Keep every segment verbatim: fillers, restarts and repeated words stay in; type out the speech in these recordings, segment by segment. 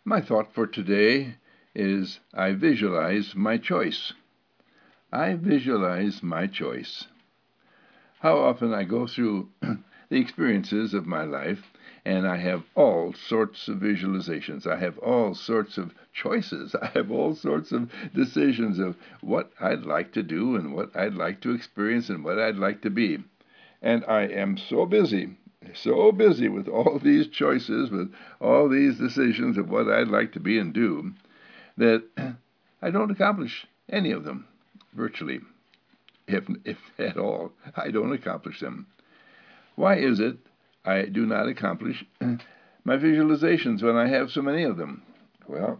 My thought for today is I visualize my choice. I visualize my choice. How often I go through the experiences of my life, and I have all sorts of visualizations. I have all sorts of choices. I have all sorts of decisions of what I'd like to do and what I'd like to experience and what I'd like to be. And I am so busy, so busy with all these choices, with all these decisions of what I'd like to be and do, that I don't accomplish any of them, virtually, if, if at all. I don't accomplish them. Why is it I do not accomplish my visualizations when I have so many of them? Well,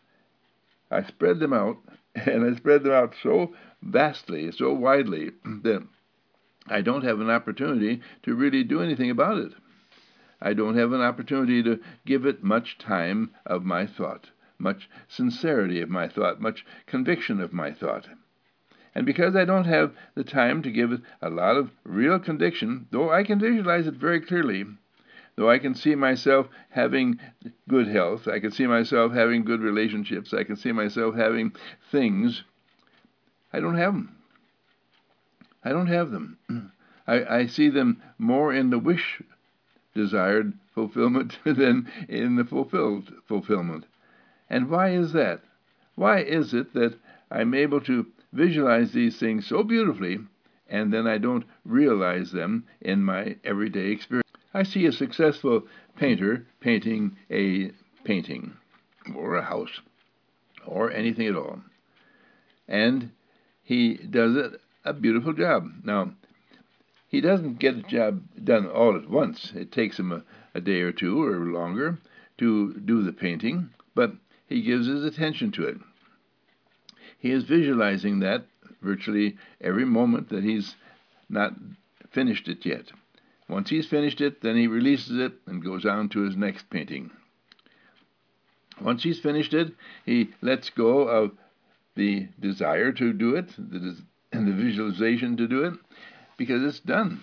I spread them out, and I spread them out so vastly, so widely, that I don't have an opportunity to really do anything about it. I don't have an opportunity to give it much time of my thought, much sincerity of my thought, much conviction of my thought. And because I don't have the time to give it a lot of real conviction, though I can visualize it very clearly, though I can see myself having good health, I can see myself having good relationships, I can see myself having things, I don't have them. I don't have them. I, I see them more in the wish desired fulfillment than in the fulfilled fulfillment. And why is that? Why is it that I'm able to visualize these things so beautifully, and then I don't realize them in my everyday experience? I see a successful painter painting a painting, or a house, or anything at all, and he does it a beautiful job. Now, he doesn't get a job done all at once. It takes him a, a day or two or longer to do the painting, but he gives his attention to it. He is visualizing that virtually every moment that he's not finished it yet. Once he's finished it, then he releases it and goes on to his next painting. Once he's finished it, he lets go of the desire to do it, the, and the visualization to do it, because it's done.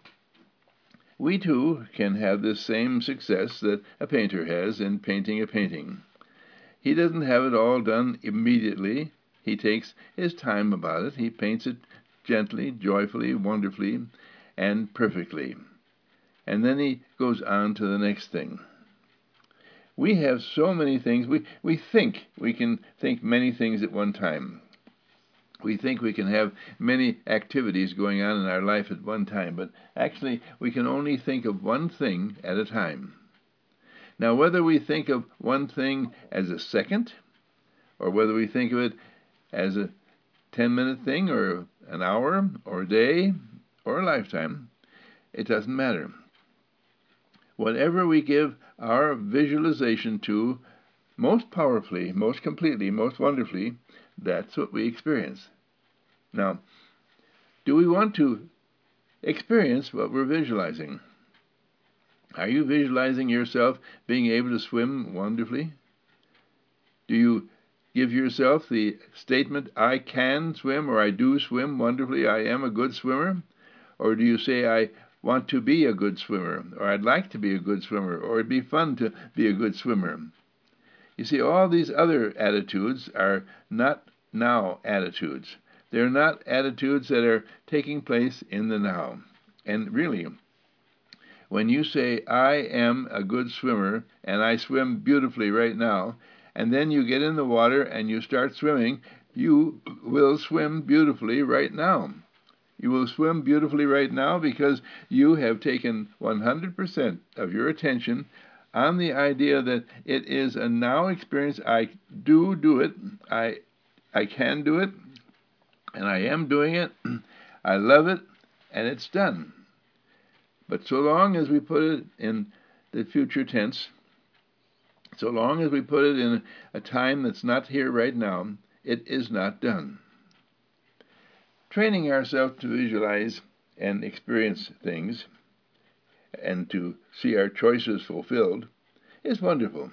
We too can have this same success that a painter has in painting a painting. He doesn't have it all done immediately. He takes his time about it. He paints it gently, joyfully, wonderfully, and perfectly. And then he goes on to the next thing. We have so many things. We, we think we can think many things at one time. We think we can have many activities going on in our life at one time, but actually we can only think of one thing at a time. Now, whether we think of one thing as a second, or whether we think of it as a ten-minute thing, or an hour, or a day, or a lifetime, it doesn't matter. Whatever we give our visualization to most powerfully, most completely, most wonderfully, that's what we experience. Now, do we want to experience what we're visualizing? Are you visualizing yourself being able to swim wonderfully? Do you give yourself the statement, I can swim, or I do swim wonderfully, I am a good swimmer? Or do you say, I want to be a good swimmer, or I'd like to be a good swimmer, or it'd be fun to be a good swimmer? You see, all these other attitudes are not now attitudes. They're not attitudes that are taking place in the now. And really, when you say, I am a good swimmer, and I swim beautifully right now, and then you get in the water and you start swimming, you will swim beautifully right now. You will swim beautifully right now because you have taken one hundred percent of your attention on the idea that it is a now experience. I do do it. I, I can do it, and I am doing it. I love it, and it's done. But so long as we put it in the future tense, so long as we put it in a time that's not here right now, it is not done. Training ourselves to visualize and experience things and to see our choices fulfilled is wonderful.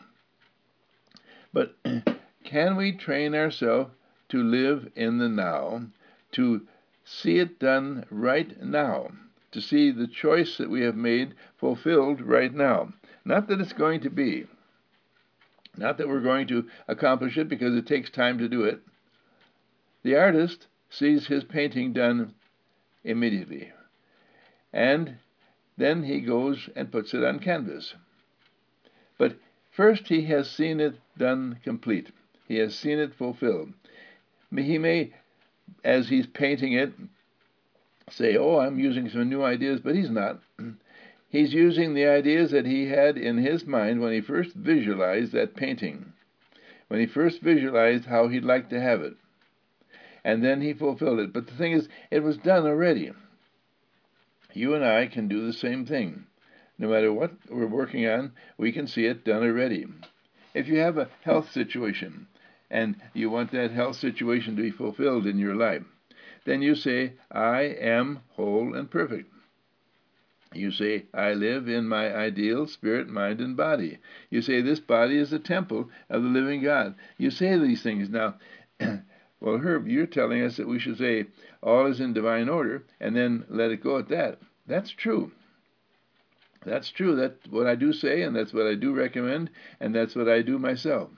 But can we train ourselves to live in the now, to see it done right now, to see the choice that we have made fulfilled right now? Not that it's going to be, Not that we're going to accomplish it because it takes time to do it. The artist sees his painting done immediately, and then he goes and puts it on canvas. But first he has seen it done complete. He has seen it fulfilled. He may, as he's painting it, say, oh, I'm using some new ideas, but he's not. He's using the ideas that he had in his mind when he first visualized that painting, when he first visualized how he'd like to have it. And then he fulfilled it. But the thing is, it was done already. You and I can do the same thing. No matter what we're working on, we can see it done already. If you have a health situation, and you want that health situation to be fulfilled in your life, then you say, I am whole and perfect. You say, I live in my ideal spirit, mind, and body. You say, this body is a temple of the living God. You say these things. Now, well, Herb, you're telling us that we should say, all is in divine order, and then let it go at that. That's true. That's true. That's what I do say, and that's what I do recommend, and that's what I do myself.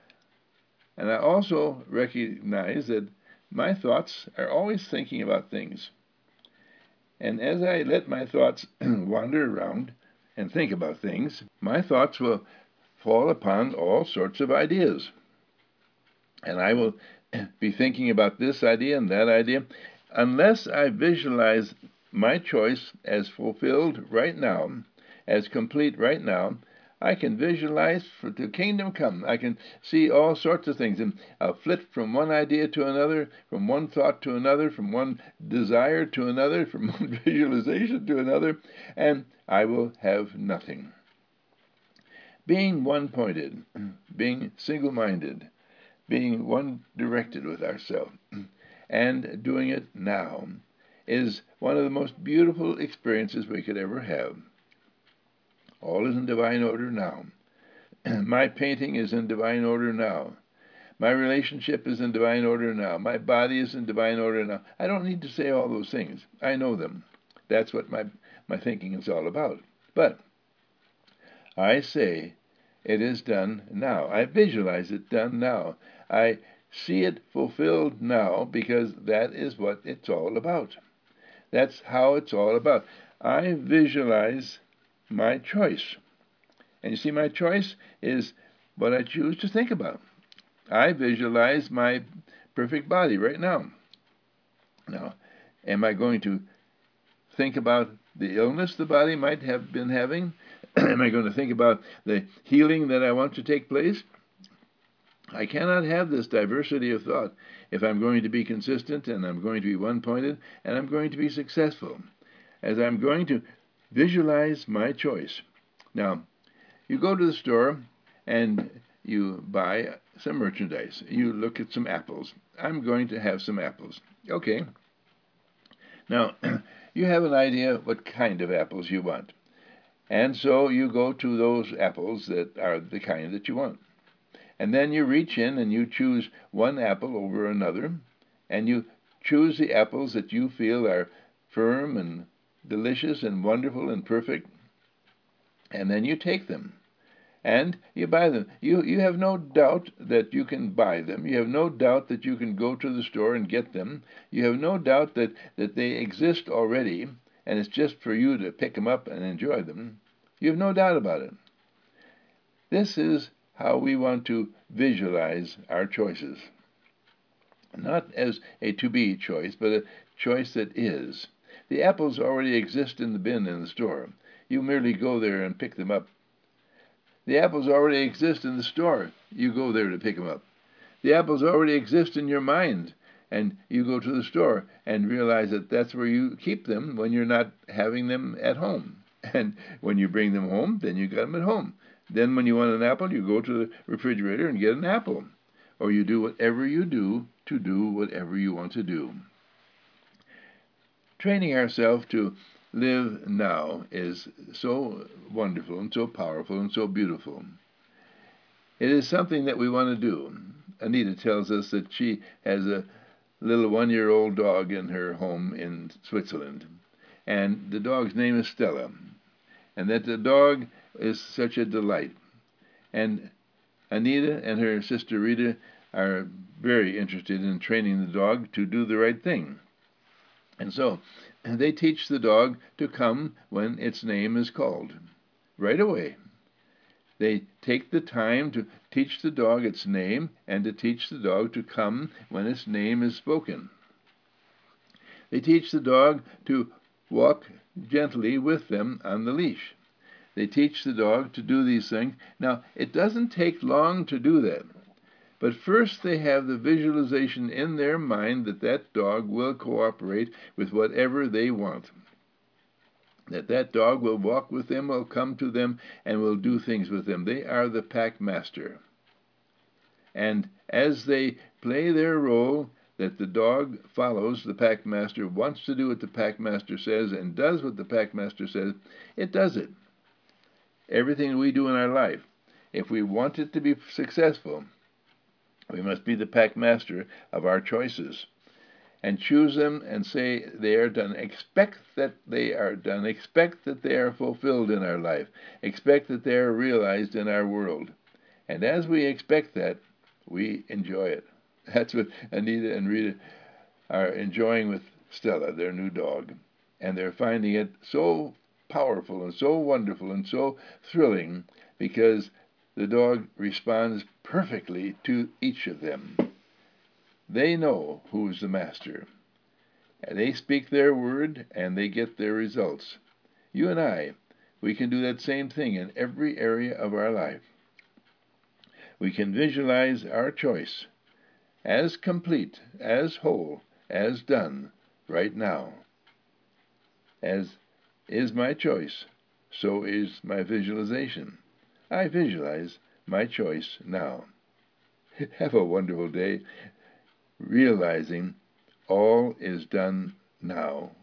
And I also recognize that my thoughts are always thinking about things. And as I let my thoughts wander around and think about things, my thoughts will fall upon all sorts of ideas. And I will be thinking about this idea and that idea. Unless I visualize my choice as fulfilled right now, as complete right now, I can visualize for the kingdom come. I can see all sorts of things, and I'll flit from one idea to another, from one thought to another, from one desire to another, from one visualization to another, and I will have nothing. Being one-pointed, being single-minded, being one-directed with ourselves, and doing it now is one of the most beautiful experiences we could ever have. All is in divine order now. My painting is in divine order now. My relationship is in divine order now. My body is in divine order now. I don't need to say all those things. I know them. That's what my, my thinking is all about. But I say it is done now. I visualize it done now. I see it fulfilled now because that is what it's all about. That's how it's all about. I visualize my choice. And you see, my choice is what I choose to think about. I visualize my perfect body right now. Now, am I going to think about the illness the body might have been having? Am I going to think about the healing that I want to take place? I cannot have this diversity of thought if I'm going to be consistent and I'm going to be one-pointed and I'm going to be successful, as I'm going to visualize my choice. Now, you go to the store and you buy some merchandise. You look at some apples. I'm going to have some apples. Okay. Now, you have an idea what kind of apples you want. And so you go to those apples that are the kind that you want. And then you reach in and you choose one apple over another, and you choose the apples that you feel are firm and delicious and wonderful and perfect, and then you take them and you buy them. You, you have no doubt that you can buy them. You have no doubt that you can go to the store and get them. You have no doubt that, that they exist already, and it's just for you to pick them up and enjoy them. You have no doubt about it. This is how we want to visualize our choices. Not as a to-be choice, but a choice that is. The apples already exist in the bin in the store. You merely go there and pick them up. The apples already exist in the store. You go there to pick them up. The apples already exist in your mind, and you go to the store and realize that that's where you keep them when you're not having them at home. And when you bring them home, then you got them at home. Then when you want an apple, you go to the refrigerator and get an apple. Or you do whatever you do to do whatever you want to do. Training ourselves to live now is so wonderful and so powerful and so beautiful. It is something that we want to do. Anita tells us that she has a little one-year-old dog in her home in Switzerland. And the dog's name is Stella. And that the dog is such a delight. And Anita and her sister Rita are very interested in training the dog to do the right thing. And so they teach the dog to come when its name is called, right away. They take the time to teach the dog its name and to teach the dog to come when its name is spoken. They teach the dog to walk gently with them on the leash. They teach the dog to do these things. Now, it doesn't take long to do that. But first they have the visualization in their mind that that dog will cooperate with whatever they want. That that dog will walk with them, will come to them, and will do things with them. They are the pack master. And as they play their role, that the dog follows the pack master, wants to do what the pack master says, and does what the pack master says, it does it. Everything we do in our life, if we want it to be successful, we must be the pack master of our choices and choose them and say they are done. Expect that they are done. Expect that they are fulfilled in our life. Expect that they are realized in our world. And as we expect that, we enjoy it. That's what Anita and Rita are enjoying with Stella, their new dog. And they're finding it so powerful and so wonderful and so thrilling because the dog responds perfectly to each of them. They know who is the master. They speak their word and they get their results. You and I, we can do that same thing in every area of our life. We can visualize our choice as complete, as whole, as done right now. As is my choice, so is my visualization. I visualize my choice now. Have a wonderful day, realizing all is done now.